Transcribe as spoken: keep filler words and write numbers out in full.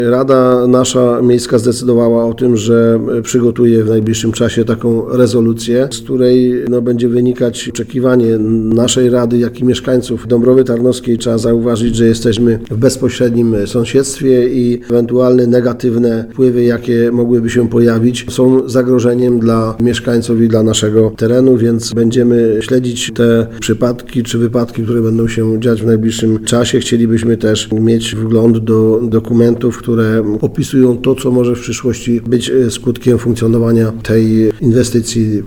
Rada nasza miejska zdecydowała o tym, że przygotuje w najbliższym czasie taką rezolucję, z której no, będzie wynikać oczekiwanie naszej Rady, jak i mieszkańców Dąbrowy Tarnowskiej. Trzeba zauważyć, że jesteśmy w bezpośrednim sąsiedztwie i ewentualne negatywne wpływy, jakie mogłyby się pojawić, są zagrożeniem dla mieszkańców i dla naszego terenu, więc będziemy śledzić te przypadki czy wypadki, które będą się dziać w najbliższym czasie. Chcielibyśmy też mieć wgląd do dokumentów, które opisują to, co może w przyszłości być skutkiem funkcjonowania tej inwestycji.